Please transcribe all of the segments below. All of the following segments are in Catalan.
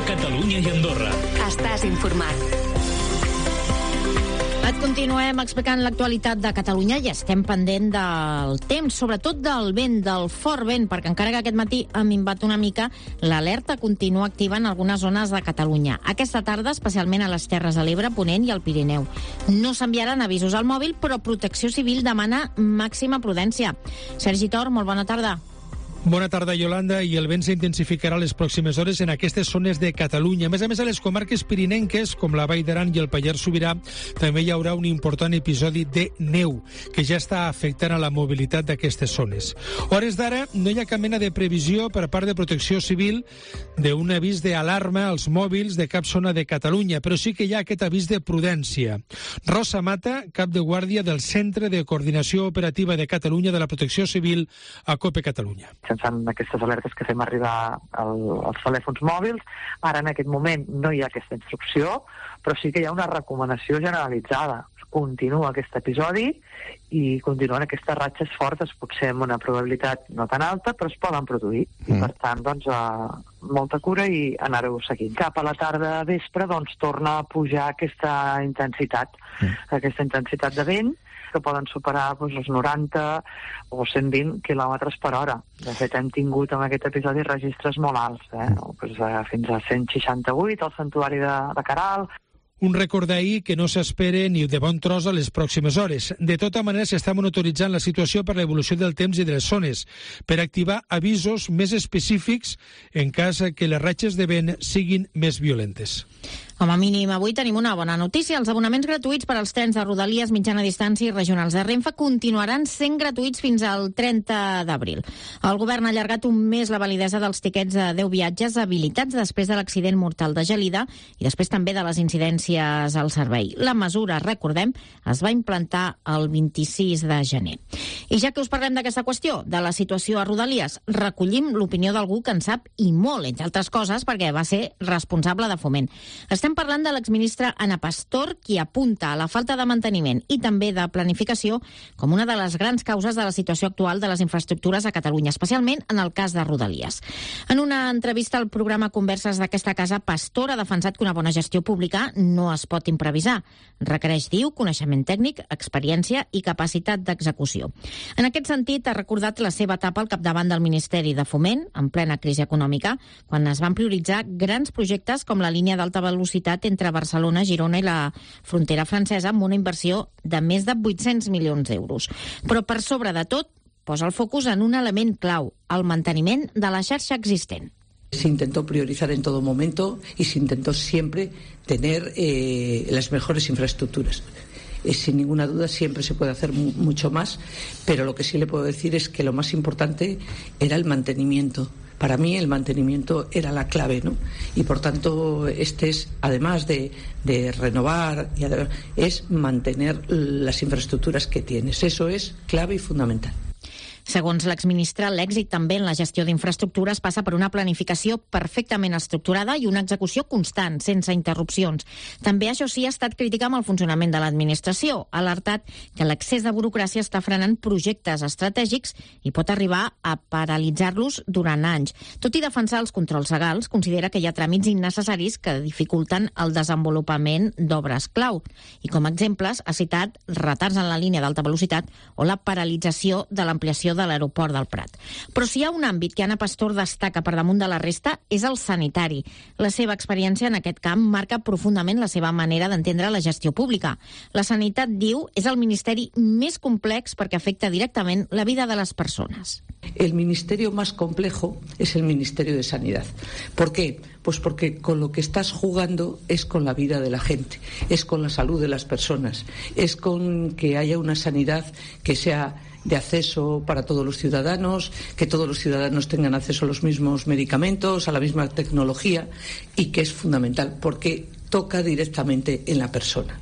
Catalunya i Andorra. Estàs informat. Et continuem explicant l'actualitat de Catalunya i estem pendent del temps, sobretot del vent, del fort vent, perquè encara que aquest matí ha minvat una mica, l'alerta continua activa en algunes zones de Catalunya. Aquesta tarda, especialment a les Terres de l'Ebre, Ponent i al Pirineu. No s'enviaran avisos al mòbil, però Protecció Civil demana màxima prudència. Sergi Tor, molt bona tarda. Bona tarda, Yolanda, i el vent s'intensificarà les pròximes hores en aquestes zones de Catalunya. A més, a les comarques pirinenques, com la Vall d'Aran i el Pallars Sobirà, també hi haurà un important episodi de neu, que ja està afectant a la mobilitat d'aquestes zones. A hores d'ara, no hi ha cap mena de previsió per part de Protecció Civil d'un avís d'alarma als mòbils de cap zona de Catalunya, però sí que hi ha aquest avís de prudència. Rosa Mata, cap de guàrdia del Centre de Coordinació Operativa de Catalunya de la Protecció Civil a COPE Catalunya. Mitjançant aquestes alertes que fem arribar als telèfons mòbils. Ara, en aquest moment, no hi ha aquesta instrucció, però sí que hi ha una recomanació generalitzada. Continua aquest episodi i continuen aquestes ratxes fortes, potser amb una probabilitat no tan alta, però es poden produir. I, per tant, doncs, molta cura i anar-ho seguint. Cap a la tarda vespre, doncs, torna a pujar aquesta intensitat de vent, que poden superar els 90 o 120 km per hora. De fet, hem tingut en aquest episodi registres molt alts, fins a 168 al santuari de Caral. Un rècord d'ahir que no s'espera ni de bon tros a les pròximes hores. De tota manera, s'està monitoritzant la situació per l'evolució del temps i de les zones, per activar avisos més específics en cas que les ratxes de vent siguin més violentes. Com a mínim, avui tenim una bona notícia. Els abonaments gratuïts per als trens de Rodalies, mitjana distància i regionals de Renfe continuaran sent gratuïts fins al 30 d'abril. El govern ha allargat un mes la validesa dels tiquets de 10 viatges habilitats després de l'accident mortal de Gelida i després també de les incidències al servei. La mesura, recordem, es va implantar el 26 de gener. I ja que us parlem d'aquesta qüestió, de la situació a Rodalies, recollim l'opinió d'algú que en sap i molt, entre altres coses, perquè va ser responsable de Foment. Estem parlant de l'exministra Ana Pastor, qui apunta a la falta de manteniment i també de planificació com una de les grans causes de la situació actual de les infraestructures a Catalunya, especialment en el cas de Rodalies. En una entrevista al programa Converses d'aquesta casa, Pastor ha defensat que una bona gestió pública no es pot improvisar. Requereix, diu, coneixement tècnic, experiència i capacitat d'execució. En aquest sentit, ha recordat la seva etapa al capdavant del Ministeri de Foment, en plena crisi econòmica, quan es van prioritzar grans projectes com la línia d'alta velocitat entre Barcelona, Girona i la frontera francesa amb una inversió de més de 800 milions d'euros. Però per sobre de tot, posa el focus en un element clau, el manteniment de la xarxa existent. Se intentó priorizar en todo momento y se intentó siempre tener las mejores infraestructuras. Sin ninguna duda siempre se puede hacer mucho más, pero lo que sí le puedo decir es que lo más importante era el mantenimiento. Para mí el mantenimiento era la clave, ¿no? Y por tanto este es, además de renovar, es mantener las infraestructuras que tienes. Eso es clave y fundamental. Segons l'exministre, l'èxit també en la gestió d'infraestructures passa per una planificació perfectament estructurada i una execució constant, sense interrupcions. També, això sí, ha estat crítica amb el funcionament de l'administració. Ha alertat que l'excés de burocràcia està frenant projectes estratègics i pot arribar a paralitzar-los durant anys. Tot i defensar els controls legals, considera que hi ha tràmits innecessaris que dificulten el desenvolupament d'obres clau. I com a exemples ha citat retards en la línia d'alta velocitat o la paralització de l'ampliació de l'aeroport del Prat. Però si hi ha un àmbit que Ana Pastor destaca per damunt de la resta és el sanitari. La seva experiència en aquest camp marca profundament la seva manera d'entendre la gestió pública. La sanitat, diu, és el ministeri més complex perquè afecta directament la vida de les persones. El ministerio más complejo es el Ministerio de Sanidad. ¿Por qué? Pues porque con lo que estás jugando es con la vida de la gente, es con la salud de las personas, es con que haya una sanidad que sea de acceso para todos los ciudadanos, que todos los ciudadanos tengan acceso a los mismos medicamentos, a la misma tecnología, y que es fundamental porque toca directamente en la persona.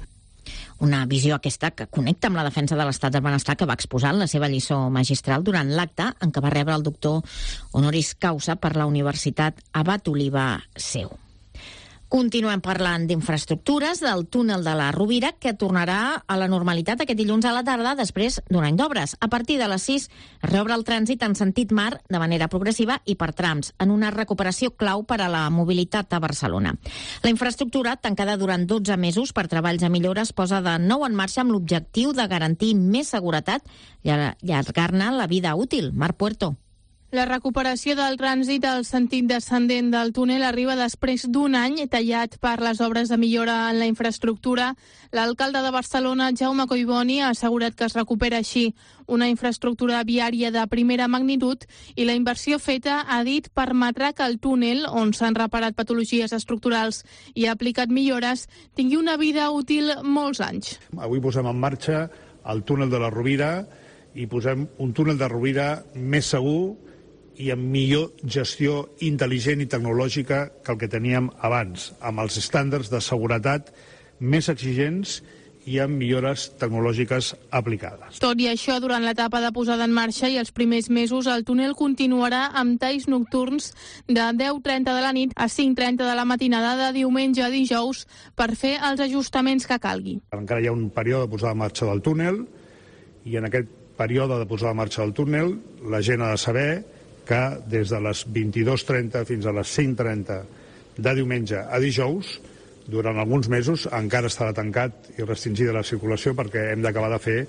Una visió aquesta que connecta amb la defensa de l'estat del benestar que va exposar en la seva lliçó magistral durant l'acte en què va rebre el doctor honoris causa per la Universitat Abat Oliba Seu. Continuem parlant d'infraestructures, del túnel de la Rovira, que tornarà a la normalitat aquest dilluns a la tarda després d'un any d'obres. A partir de les 6 es reobre el trànsit en sentit mar de manera progressiva i per trams, en una recuperació clau per a la mobilitat a Barcelona. La infraestructura, tancada durant 12 mesos per treballs a millores, posa de nou en marxa amb l'objectiu de garantir més seguretat i allargar-ne la vida útil. Marc Puerto. La recuperació del trànsit al sentit descendent del túnel arriba després d'un any tallat per les obres de millora en la infraestructura. L'alcalde de Barcelona, Jaume Collboni, ha assegurat que es recupera així una infraestructura viària de primera magnitud i la inversió feta, ha dit, permetrà que el túnel, on s'han reparat patologies estructurals i ha aplicat millores, tingui una vida útil molts anys. Avui posem en marxa el túnel de la Rovira i posem un túnel de Rovira més segur i amb millor gestió intel·ligent i tecnològica que el que teníem abans, amb els estàndards de seguretat més exigents i amb millores tecnològiques aplicades. Tot i això, durant l'etapa de posada en marxa i els primers mesos, el túnel continuarà amb talls nocturns de 10:30 de la nit a 5:30 de la matinada de diumenge a dijous per fer els ajustaments que calgui. Encara hi ha un període de posada en marxa del túnel i en aquest període de posada en marxa del túnel la gent ha de saber que des de les 22:30 fins a les 5:30 de diumenge a dijous, durant alguns mesos, encara estarà tancat i restringida la circulació perquè hem d'acabar de fer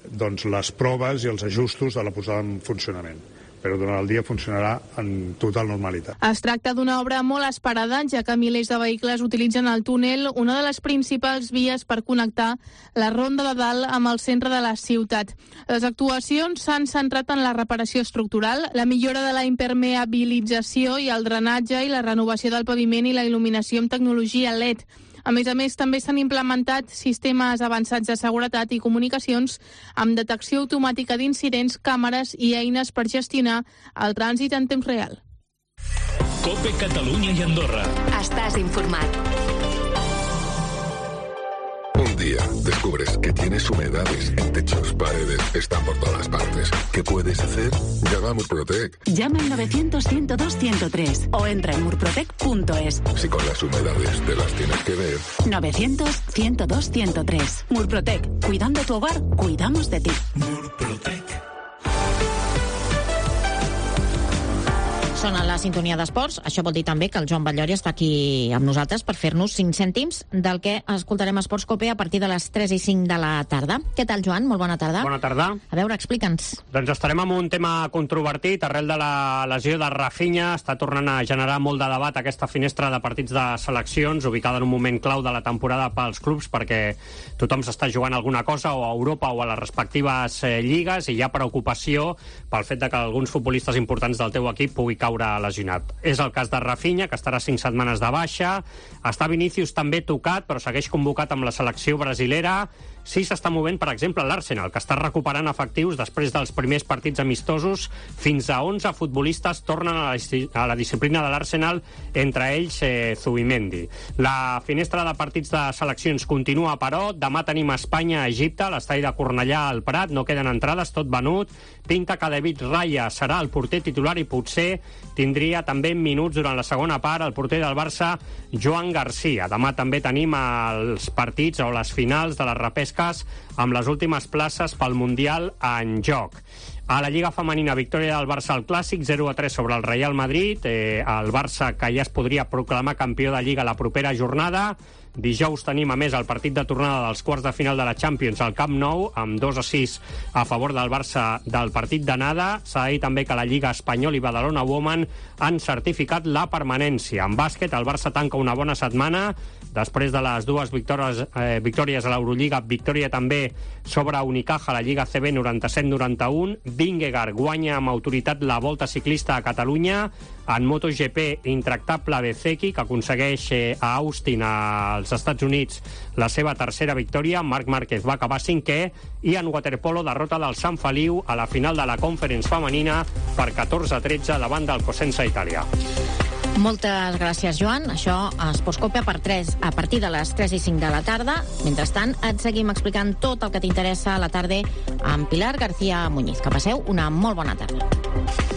les proves i els ajustos de la posada en funcionament. Però durant el dia funcionarà en total normalitat. Es tracta d'una obra molt esperada, ja que milers de vehicles utilitzen el túnel, una de les principals vies per connectar la Ronda de Dalt amb el centre de la ciutat. Les actuacions s'han centrat en la reparació estructural, la millora de la impermeabilització i el drenatge i la renovació del paviment i la il·luminació amb tecnologia LED. A més, també s'han implementat sistemes avançats de seguretat i comunicacions amb detecció automàtica d'incidents, càmeres i eines per gestionar el trànsit en temps real. COPE Catalunya i Andorra. Estàs informat. Un día descubres que tienes humedades en techos, paredes, están por todas partes. ¿Qué puedes hacer? Llama a Murprotec. Llama al 900-102-103 o entra en murprotec.es. Si con las humedades te las tienes que ver. 900-102-103. Murprotec. Cuidando tu hogar, cuidamos de ti. Murprotec. Són a la sintonia d'esports. Això vol dir també que el Joan Batllori està aquí amb nosaltres per fer-nos 5 cèntims del que escoltarem a Esports Cope a partir de les 3 i 5 de la tarda. Què tal, Joan? Molt bona tarda. Bona tarda. A veure, explica'ns. Doncs estarem amb un tema controvertit. Arrel de la lesió de Rafinha està tornant a generar molt de debat aquesta finestra de partits de seleccions, ubicada en un moment clau de la temporada pels clubs, perquè tothom s'està jugant alguna cosa o a Europa o a les respectives lligues, i hi ha preocupació pel fet de que alguns futbolistes importants del teu equip pugui caure lesionat. És el cas de Rafinha, que estarà 5 setmanes de baixa. Està Vinícius també tocat, però segueix convocat amb la selecció brasilera. Sí s'està movent, per exemple, l'Arsenal, que està recuperant efectius després dels primers partits amistosos. Fins a 11 futbolistes tornen a la disciplina de l'Arsenal, entre ells Zubimendi. La finestra de partits de seleccions continua, però. Demà tenim Espanya a Egipte, a l'estadi de Cornellà al Prat. No queden entrades, tot venut. Pinta que David Raya serà el porter titular i potser tindria també minuts durant la segona part el porter del Barça, Joan Garcia. Demà també tenim els partits o les finals de les repesques amb les últimes places pel Mundial en joc. A la Lliga Femenina, victòria del Barça al Clàssic, 0-3 sobre el Real Madrid. El Barça, que ja es podria proclamar campió de Lliga la propera jornada. Dijous tenim, a més, el partit de tornada dels quarts de final de la Champions al Camp Nou, amb 2-6 a favor del Barça del partit d'anada. S'ha de dir també que la Lliga Espanyol i Badalona Women han certificat la permanència. En bàsquet, el Barça tanca una bona setmana, després de les dues victòries a l'Eurolliga, victòria també sobre Unicaja a la Lliga CB 97-91. Vingegaard guanya amb autoritat la Volta Ciclista a Catalunya. En MotoGP, intractable Bezzecchi, que aconsegueix a Austin, als Estats Units, la seva tercera victòria. Marc Márquez va acabar 5è. I en waterpolo, derrota del Sant Feliu a la final de la Conference femenina per 14-13 davant del Cosenza Itàlia. Moltes gràcies, Joan. Això a Esports Cope a partir de les 3 i 5 de la tarda. Mentrestant, et seguim explicant tot el que t'interessa a la tarda amb Pilar García Muñiz. Que passeu una molt bona tarda.